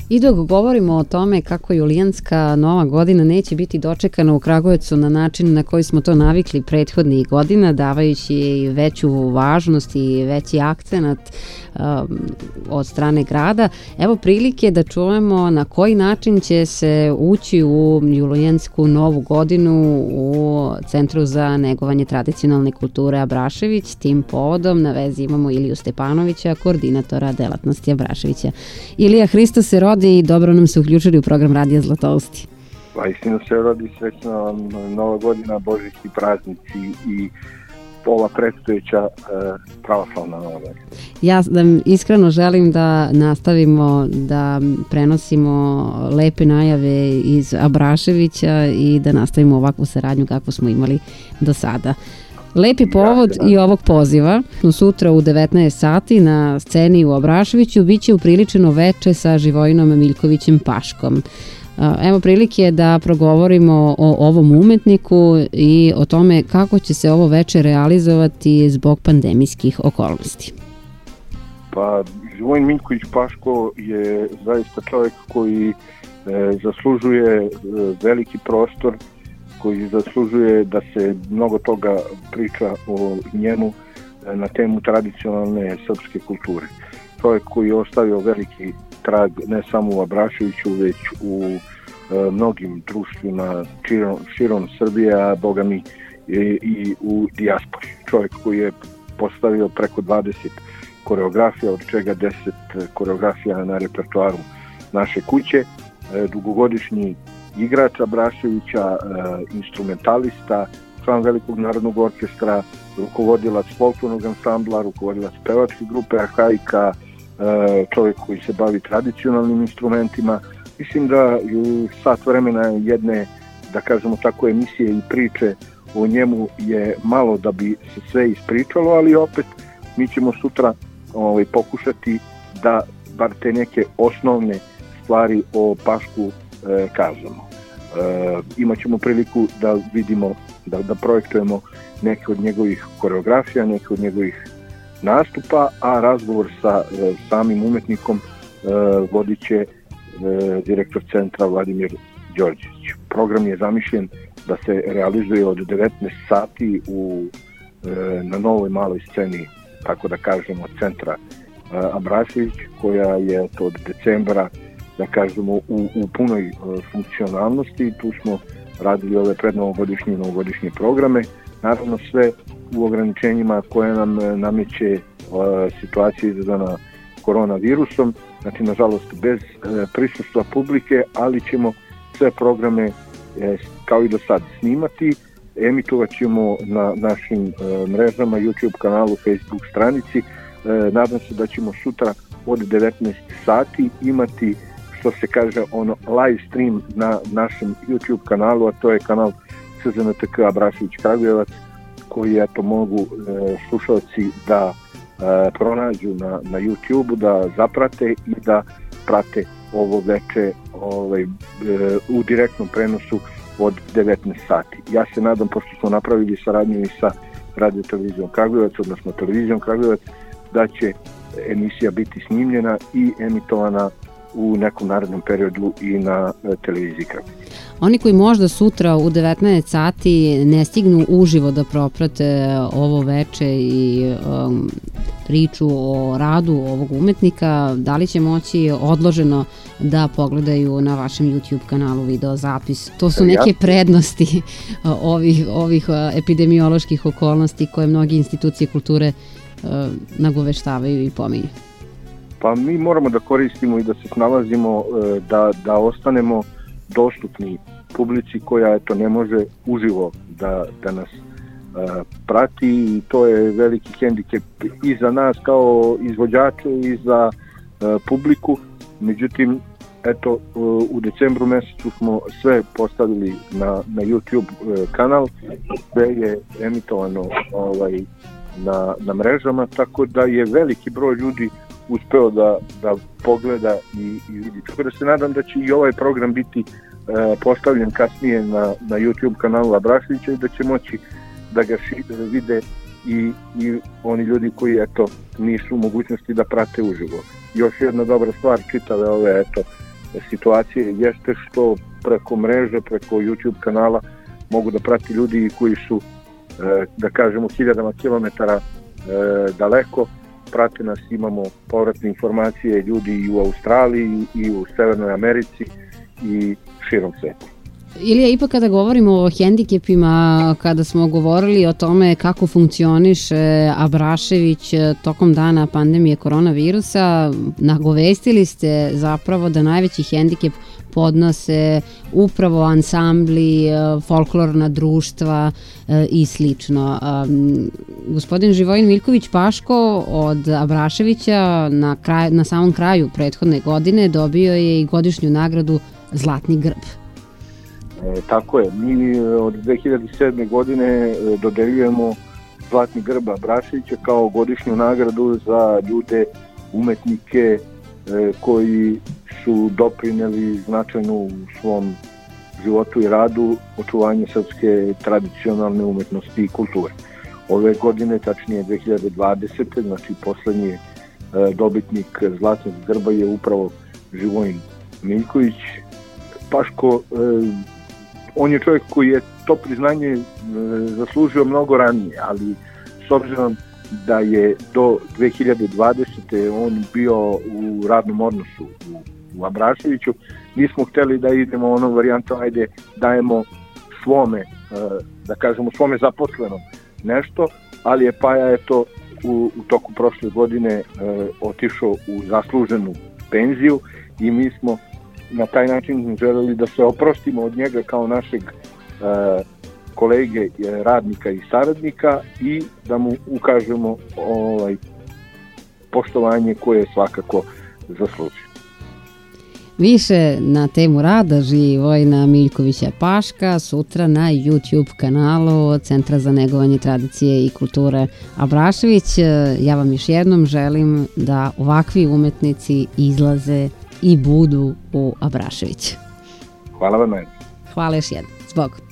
I dok govorimo o tome kako julijanska nova godina neće biti dočekana u Kragujevcu na način na koji smo to navikli prethodnih godina, davajući jej veću važnost i veći akcenat od strane grada, evo prilike da čujemo na koji način će se ući u julijansku novu godinu u Centru za negovanje tradicionalne kulture Abrašević. Tim povodom na vezi imamo Iliju Stepanovića, koordinatora delatnosti Abraševića. Ilija, Hristos se rodi i dobro nam se uključili u program Radija Zlatousti. Pa istinu se rodi, srećna vam nova godina, božićni praznici i ova predstojeća pravoslavna nova godina. Ja iskreno želim da nastavimo da prenosimo lepe najave iz Abraševića i da nastavimo ovakvu saradnju kakvu smo imali do sada. Lepi povod i ovog poziva. Sutra u 19 sati na sceni u Abraševiću biće upriličeno veče sa Živojinom Miljkovićem Paškom. Evo prilike da progovorimo o ovom umetniku i o tome kako će se ovo veče realizovati zbog pandemijskih okolnosti. Pa Živojin Miljković Paško je zaista čovjek koji zaslužuje veliki prostor, koji zaslužuje da se mnogo toga priča o njemu na temu tradicionalne srpske kulture. Čovjek koji je ostavio veliki trag ne samo u Abraševiću, već u mnogim društvima širom Srbije, a boga mi i u dijaspori. Čovjek koji je postavio preko 20 koreografija, od čega 10 koreografija na repertoaru naše kuće, dugogodišnji igrač Abraševića, instrumentalista, član Velikog narodnog orkestra, rukovodilac folklornog ansambla, rukovodilac pevačke grupe Arhaika, čovjek koji se bavi tradicionalnim instrumentima. Mislim da sat vremena jedne, da kažemo tako, emisije i priče o njemu je malo da bi se sve ispričalo, ali opet mi ćemo sutra pokušati da bar te neke osnovne stvari o Pašku kažemo. Imaćemo priliku da vidimo, da projektujemo neke od njegovih koreografija, neke od njegovih nastupa, a razgovor sa samim umetnikom vodit će direktor centra Vladimir Đorđević. Program je zamišljen da se realizuje od 19 sati na novoj maloj sceni, tako da kažemo, centra Abrašević, koja je od decembra, da kažemo, u punoj funkcionalnosti. Tu smo radili ove prednovogodišnje i novogodišnje programe. Naravno sve u ograničenjima koje nam nameće situacija izazvana koronavirusom. Znači, nažalost, bez prisustva publike, ali ćemo sve programe kao i do sad snimati. Emitovat ćemo na našim mrežama, YouTube kanalu, Facebook stranici. Nadam se da ćemo sutra od 19 sati imati, što se kaže, live stream na našem YouTube kanalu, a to je kanal SZNTK Abrašević Kragujevac, koji mogu slušalci da pronađu na YouTube, da zaprate i da prate ovo veče u direktnom prenosu od 19 sati. Ja se nadam, pošto smo napravili saradnju i sa Radio televizijom Kragujevac, odnosno televizijom Kragujevac, da će emisija biti snimljena i emitovana u nekom narednom periodu i na televiziji Kragujevac. Oni koji možda sutra u 19 sati ne stignu uživo da proprate ovo veče i priču o radu ovog umetnika, da li će moći odloženo da pogledaju na vašem YouTube kanalu video zapis? To su neke prednosti ovih epidemioloških okolnosti koje mnogi institucije kulture nagoveštavaju i pominju. Pa mi moramo da koristimo i da se snalazimo, da ostanemo dostupni publici koja ne može uživo da nas prati, i to je veliki hendikep i za nas kao izvođače i za publiku. Međutim, u decembru mesecu smo sve postavili na YouTube kanal, sve je emitovano na mrežama, tako da je veliki broj ljudi uspeo da pogleda i vidi. Tako da se nadam da će i ovaj program biti postavljen kasnije na YouTube kanalu Abraševića i da će moći da ga vide i oni ljudi koji nisu u mogućnosti da prate uživo. Još jedna dobra stvar, čitave ove situacije jeste što preko mreže, preko YouTube kanala mogu da prati ljudi koji su, da kažemo, hiljadama kilometara daleko, prate nas, imamo povratne informacije ljudi i u Australiji i u Severnoj Americi i širom sveta. Ilija, ipak kada govorimo o hendikepima, kada smo govorili o tome kako funkcioniše Abrašević tokom dana pandemije koronavirusa, nagovestili ste zapravo da najveći hendikep podnose upravo ansambli, folklorna društva i slično. Gospodin Živojin Miljković Paško od Abraševića na samom kraju prethodne godine dobio je i godišnju nagradu Zlatni grb. Tako je, mi od 2007. godine dodeljujemo Zlatni grb Abraševića kao godišnju nagradu za ljude, umetnike koji su doprineli značajno u svom životu i radu očuvanje srpske tradicionalne umetnosti i kulture. Ove godine, tačnije 2020. znači poslednji dobitnik Zlatnog grba je upravo Živojin Miljković Paško. On je čovjek koji je to priznanje zaslužio mnogo ranije, ali s obzirom da je do 2020. on bio u radnom odnosu u Abraševiću, nismo hteli da idemo onom varijantom, ajde dajemo svome, da kažemo svome zaposlenom nešto, ali je Paja eto u toku prošle godine otišao u zasluženu penziju i mi smo na taj način želeli da se oprostimo od njega kao našeg kolege, radnika i saradnika i da mu ukažemo poštovanje koje svakako zasluži. Više na temu rada Živojina Miljkovića Paška sutra na YouTube kanalu Centra za negovanje tradicije i kulture Abrašević. Ja vam još jednom želim da ovakvi umetnici izlaze i budu u Abrašević. Hvala vam. Hvala još jednom. Zbog.